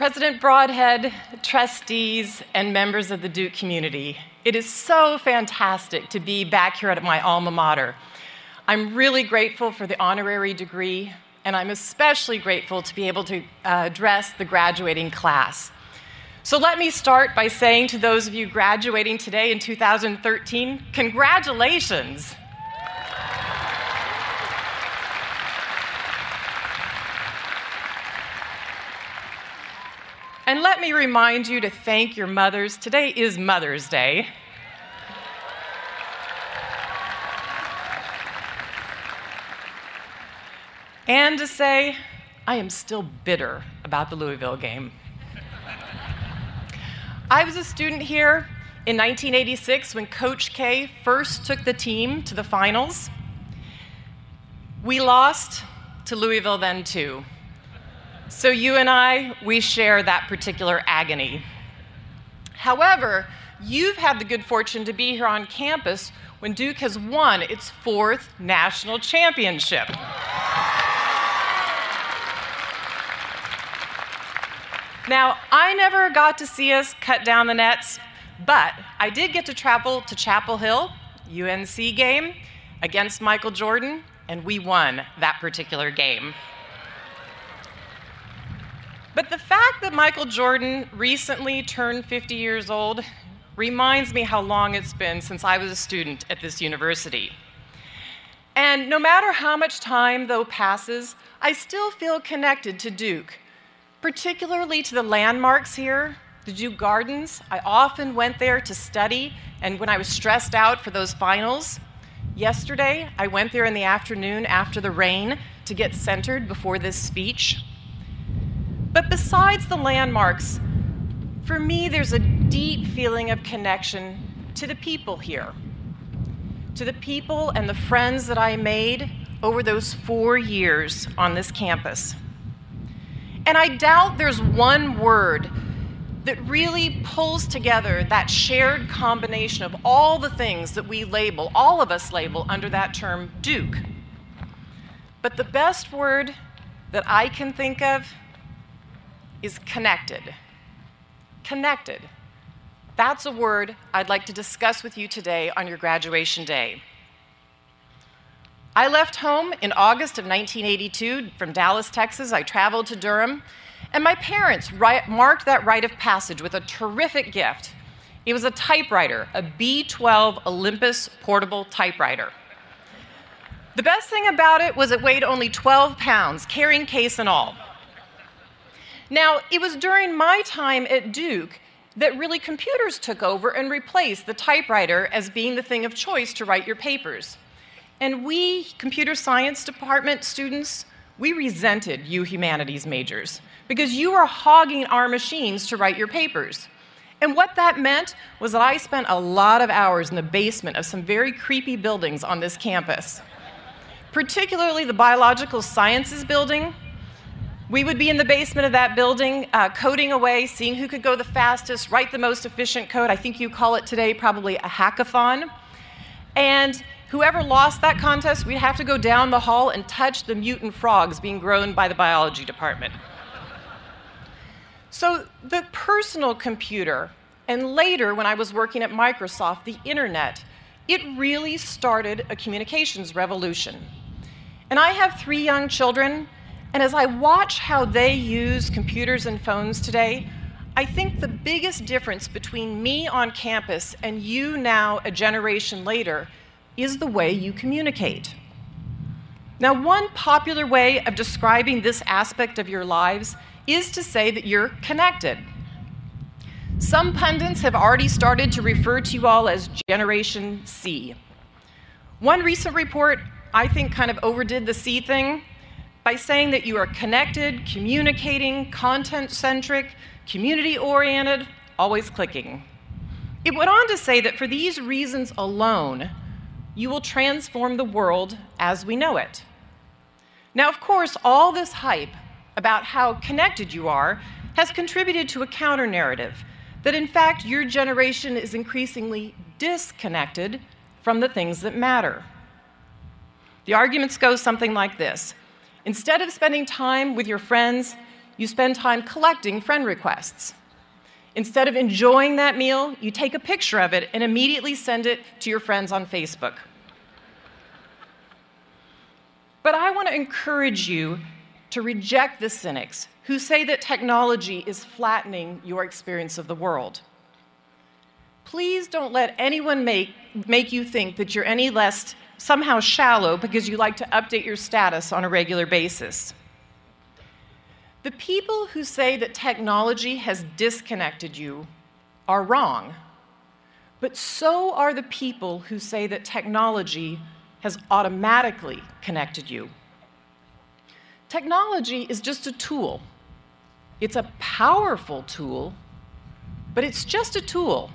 President Broadhead, trustees, and members of the Duke community, it is so fantastic to be back here at my alma mater. I'm really grateful for the honorary degree, and I'm especially grateful to be able to address the graduating class. So let me start by saying to those of you graduating today in 2013, congratulations. And let me remind you to thank your mothers. Today is Mother's Day. And to say, I am still bitter about the Louisville game. I was a student here in 1986 when Coach K first took the team to the finals. We lost to Louisville then too. So you and I, we share that particular agony. However, you've had the good fortune to be here on campus when Duke has won its 4th national championship. Now, I never got to see us cut down the nets, but I did get to travel to Chapel Hill, UNC game, against Michael Jordan, and we won that particular game. But the fact that Michael Jordan recently turned 50 years old reminds me how long it's been since I was a student at this university. And no matter how much time, though, passes, I still feel connected to Duke, particularly to the landmarks here, the Duke Gardens. I often went there to study, and when I was stressed out for those finals, yesterday I went there in the afternoon after the rain to get centered before this speech. But besides the landmarks, for me, there's a deep feeling of connection to the people here, to the people and the friends that I made over those 4 years on this campus. And I doubt there's one word that really pulls together that shared combination of all the things that we label, all of us label under that term Duke. But the best word that I can think of is connected. Connected. That's a word I'd like to discuss with you today on your graduation day. I left home in August of 1982 from Dallas, Texas. I traveled to Durham, and my parents marked that rite of passage with a terrific gift. It was a typewriter, a B12 Olympus portable typewriter. The best thing about it was it weighed only 12 pounds, carrying case and all. Now, it was during my time at Duke that really computers took over and replaced the typewriter as being the thing of choice to write your papers. And we, computer science department students, we resented you humanities majors because you were hogging our machines to write your papers. And what that meant was that I spent a lot of hours in the basement of some very creepy buildings on this campus, particularly the biological sciences building. We would be in the basement of that building, coding away, seeing who could go the fastest, write the most efficient code. I think you call it today probably a hackathon. And whoever lost that contest, we'd have to go down the hall and touch the mutant frogs being grown by the biology department. So the personal computer, and later when I was working at Microsoft, the internet, it really started a communications revolution. And I have 3 young children, and as I watch how they use computers and phones today, I think the biggest difference between me on campus and you now, a generation later, is the way you communicate. Now, one popular way of describing this aspect of your lives is to say that you're connected. Some pundits have already started to refer to you all as Generation C. One recent report, I think, kind of overdid the C thing by saying that you are connected, communicating, content-centric, community-oriented, always clicking. It went on to say that for these reasons alone, you will transform the world as we know it. Now, of course, all this hype about how connected you are has contributed to a counter-narrative that, in fact, your generation is increasingly disconnected from the things that matter. The arguments go something like this. Instead of spending time with your friends, you spend time collecting friend requests. Instead of enjoying that meal, you take a picture of it and immediately send it to your friends on Facebook. But I want to encourage you to reject the cynics who say that technology is flattening your experience of the world. Please don't let anyone make you think that you're any less somehow shallow because you like to update your status on a regular basis. The people who say that technology has disconnected you are wrong, but so are the people who say that technology has automatically connected you. Technology is just a tool. It's a powerful tool, but it's just a tool.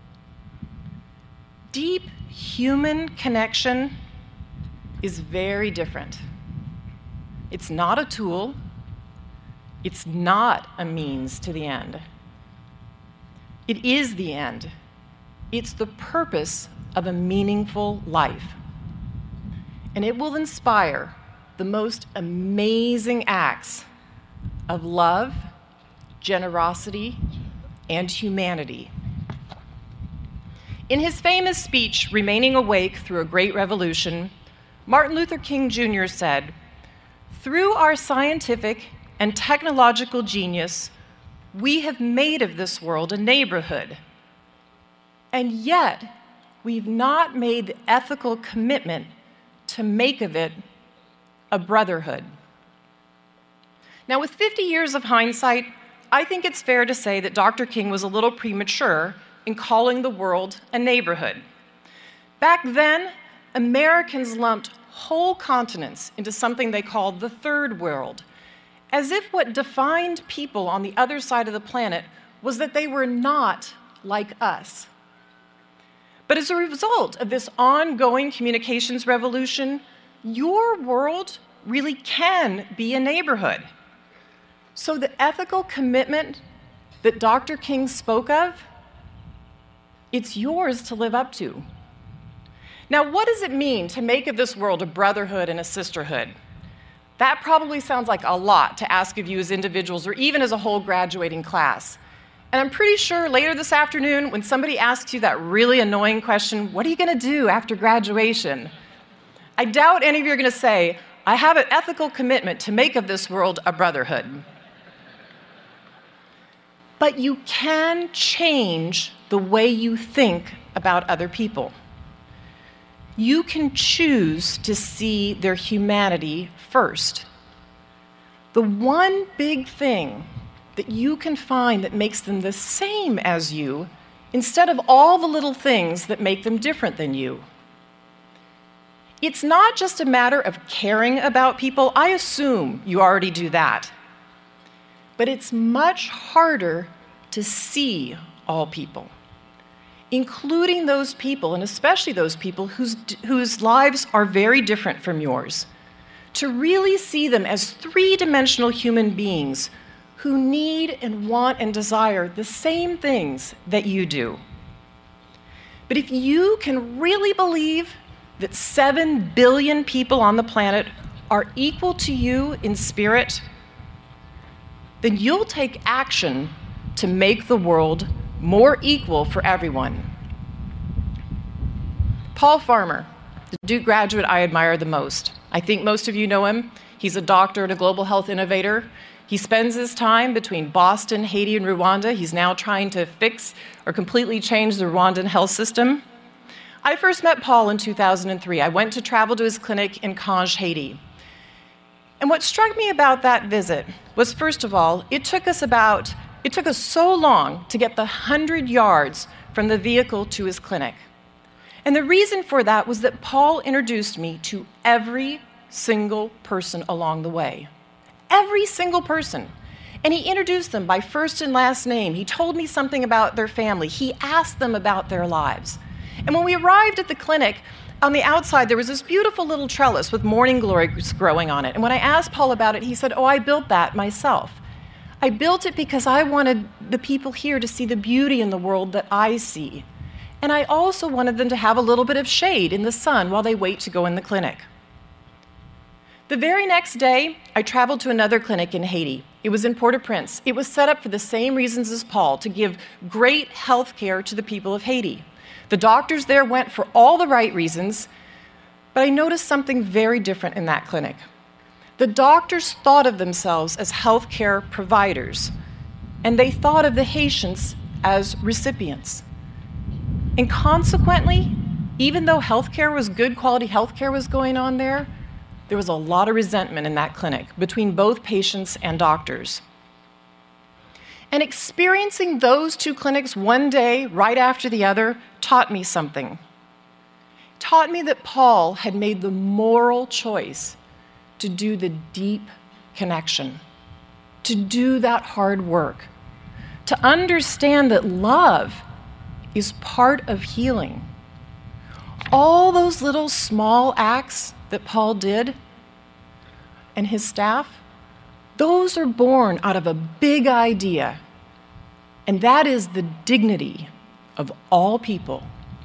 Deep human connection is very different. It's not a tool. It's not a means to the end. It is the end. It's the purpose of a meaningful life. And it will inspire the most amazing acts of love, generosity, and humanity. In his famous speech, Remaining Awake Through a Great Revolution, Martin Luther King Jr. said, "Through our scientific and technological genius, we have made of this world a neighborhood. And yet, we've not made the ethical commitment to make of it a brotherhood." Now, with 50 years of hindsight, I think it's fair to say that Dr. King was a little premature in calling the world a neighborhood. Back then, Americans lumped whole continents into something they called the third world, as if what defined people on the other side of the planet was that they were not like us. But as a result of this ongoing communications revolution, your world really can be a neighborhood. So the ethical commitment that Dr. King spoke of, it's yours to live up to. Now, what does it mean to make of this world a brotherhood and a sisterhood? That probably sounds like a lot to ask of you as individuals or even as a whole graduating class. And I'm pretty sure later this afternoon, when somebody asks you that really annoying question, what are you going to do after graduation? I doubt any of you are going to say, I have an ethical commitment to make of this world a brotherhood. But you can change the way you think about other people. You can choose to see their humanity first. The one big thing that you can find that makes them the same as you, instead of all the little things that make them different than you. It's not just a matter of caring about people. I assume you already do that. But it's much harder to see all people, including those people, and especially those people whose lives are very different from yours, to really see them as three-dimensional human beings who need and want and desire the same things that you do. But if you can really believe that 7 billion people on the planet are equal to you in spirit, then you'll take action to make the world more equal for everyone. Paul Farmer, the Duke graduate I admire the most. I think most of you know him. He's a doctor and a global health innovator. He spends his time between Boston, Haiti, and Rwanda. He's now trying to fix or completely change the Rwandan health system. I first met Paul in 2003. I went to travel to his clinic in Cange, Haiti. And what struck me about that visit was, first of all, it took us so long to get the 100 yards from the vehicle to his clinic. And the reason for that was that Paul introduced me to every single person along the way. Every single person. And he introduced them by first and last name. He told me something about their family. He asked them about their lives. And when we arrived at the clinic, on the outside, there was this beautiful little trellis with morning glories growing on it. And when I asked Paul about it, he said, "Oh, I built that myself. I built it because I wanted the people here to see the beauty in the world that I see. And I also wanted them to have a little bit of shade in the sun while they wait to go in the clinic." The very next day, I traveled to another clinic in Haiti. It was in Port-au-Prince. It was set up for the same reasons as Paul, to give great health care to the people of Haiti. The doctors there went for all the right reasons, but I noticed something very different in that clinic. The doctors thought of themselves as healthcare providers, and they thought of the Haitians as recipients. And consequently, even though healthcare was good quality healthcare was going on there was a lot of resentment in that clinic between both patients and doctors. And experiencing those two clinics one day right after the other taught me something. Taught me that Paul had made the moral choice to do the deep connection, to do that hard work, to understand that love is part of healing. All those little small acts that Paul did and his staff, those are born out of a big idea, and that is the dignity of all people.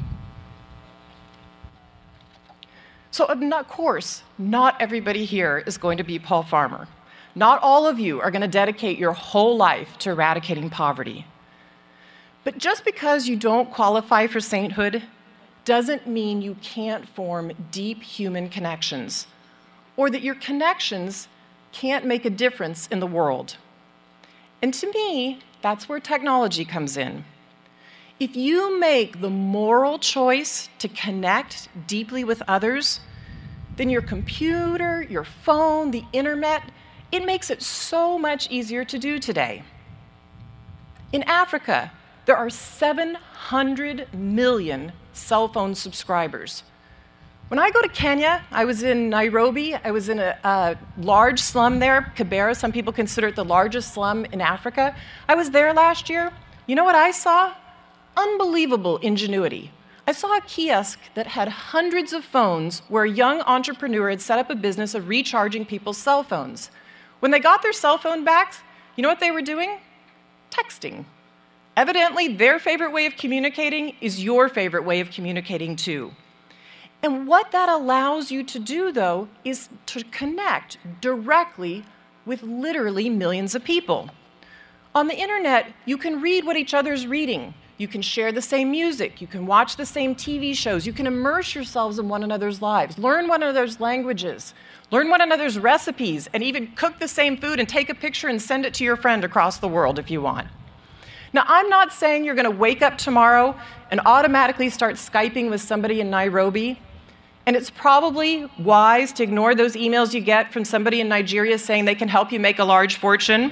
So, of course, not everybody here is going to be Paul Farmer. Not all of you are going to dedicate your whole life to eradicating poverty. But just because you don't qualify for sainthood doesn't mean you can't form deep human connections, or that your connections can't make a difference in the world. And to me, that's where technology comes in. If you make the moral choice to connect deeply with others, then your computer, your phone, the internet, it makes it so much easier to do today. In Africa, there are 700 million cell phone subscribers. When I go to Kenya, I was in Nairobi, I was in a large slum there, Kibera, some people consider it the largest slum in Africa. I was there last year. You know what I saw? Unbelievable ingenuity. I saw a kiosk that had hundreds of phones where a young entrepreneur had set up a business of recharging people's cell phones. When they got their cell phone back, you know what they were doing? Texting. Evidently, their favorite way of communicating is your favorite way of communicating too. And what that allows you to do, though, is to connect directly with literally millions of people. On the internet, you can read what each other's reading. You can share the same music. You can watch the same TV shows. You can immerse yourselves in one another's lives, learn one another's languages, learn one another's recipes, and even cook the same food and take a picture and send it to your friend across the world if you want. Now, I'm not saying you're going to wake up tomorrow and automatically start Skyping with somebody in Nairobi. And it's probably wise to ignore those emails you get from somebody in Nigeria saying they can help you make a large fortune.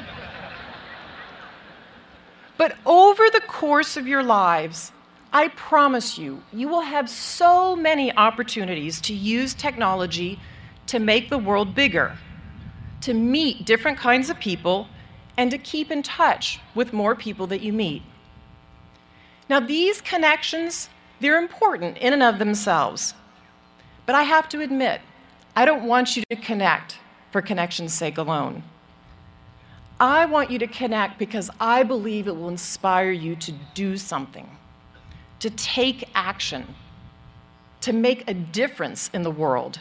But over the course of your lives, I promise you, you will have so many opportunities to use technology to make the world bigger, to meet different kinds of people, and to keep in touch with more people that you meet. Now, these connections, they're important in and of themselves. But I have to admit, I don't want you to connect for connection's sake alone. I want you to connect because I believe it will inspire you to do something, to take action, to make a difference in the world.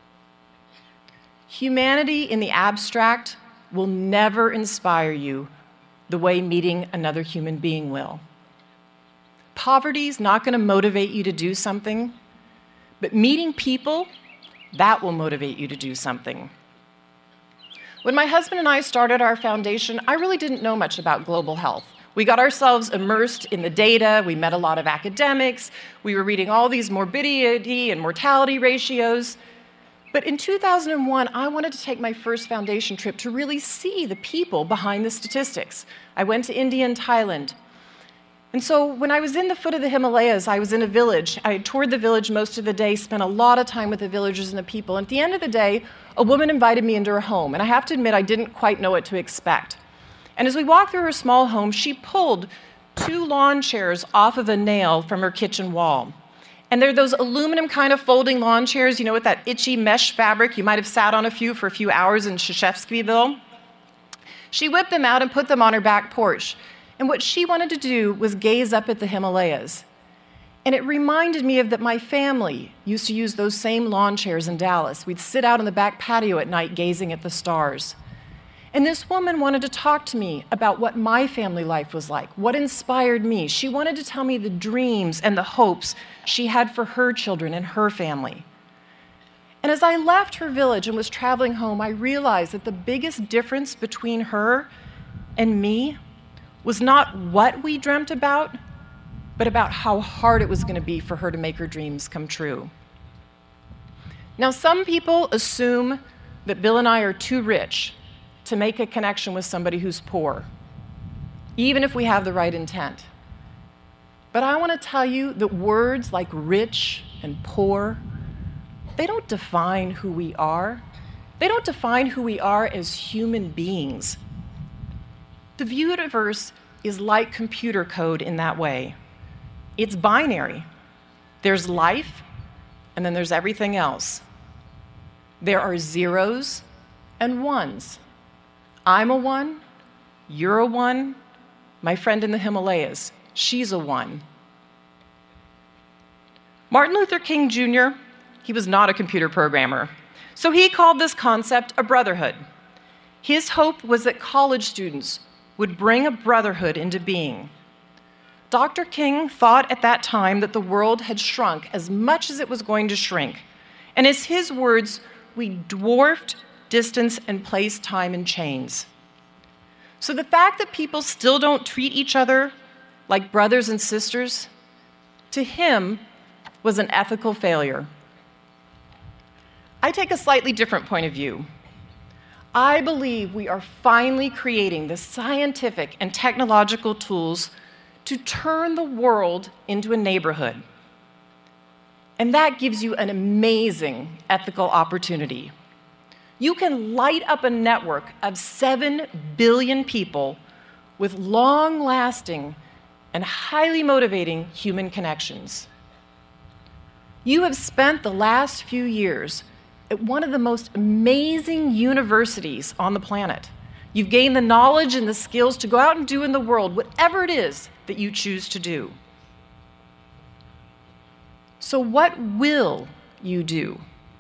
Humanity in the abstract will never inspire you the way meeting another human being will. Poverty is not going to motivate you to do something. But meeting people, that will motivate you to do something. When my husband and I started our foundation, I really didn't know much about global health. We got ourselves immersed in the data, we met a lot of academics, we were reading all these morbidity and mortality ratios. But in 2001, I wanted to take my first foundation trip to really see the people behind the statistics. I went to India and Thailand. And so when I was in the foot of the Himalayas, I was in a village. I toured the village most of the day, spent a lot of time with the villagers and the people. And at the end of the day, a woman invited me into her home. And I have to admit, I didn't quite know what to expect. And as we walked through her small home, she pulled 2 lawn chairs off of a nail from her kitchen wall. And they're those aluminum kind of folding lawn chairs, you know, with that itchy mesh fabric. You might have sat on a few for a few hours in Shashevskyville. She whipped them out and put them on her back porch. And what she wanted to do was gaze up at the Himalayas. And it reminded me of that my family used to use those same lawn chairs in Dallas. We'd sit out on the back patio at night gazing at the stars. And this woman wanted to talk to me about what my family life was like, what inspired me. She wanted to tell me the dreams and the hopes she had for her children and her family. And as I left her village and was traveling home, I realized that the biggest difference between her and me was not what we dreamt about, but about how hard it was going to be for her to make her dreams come true. Now, some people assume that Bill and I are too rich to make a connection with somebody who's poor, even if we have the right intent. But I want to tell you that words like rich and poor, they don't define who we are. They don't define who we are as human beings. The universe is like computer code in that way. It's binary. There's life, and then there's everything else. There are zeros and ones. I'm a one, you're a one, my friend in the Himalayas, she's a one. Martin Luther King Jr., he was not a computer programmer, so he called this concept a brotherhood. His hope was that college students would bring a brotherhood into being. Dr. King thought at that time that the world had shrunk as much as it was going to shrink, and as his words, we dwarfed distance and place, time, and chains. So the fact that people still don't treat each other like brothers and sisters, to him, was an ethical failure. I take a slightly different point of view. I believe we are finally creating the scientific and technological tools to turn the world into a neighborhood. And that gives you an amazing ethical opportunity. You can light up a network of 7 billion people with long-lasting and highly motivating human connections. You have spent the last few years at one of the most amazing universities on the planet. You've gained the knowledge and the skills to go out and do in the world whatever it is that you choose to do. So what will you do?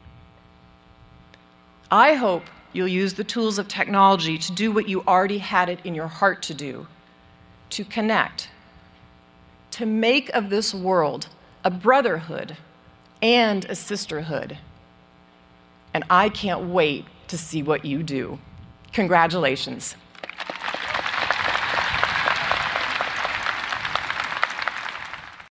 I hope you'll use the tools of technology to do what you already had it in your heart to do, to connect, to make of this world a brotherhood and a sisterhood. And I can't wait to see what you do. Congratulations.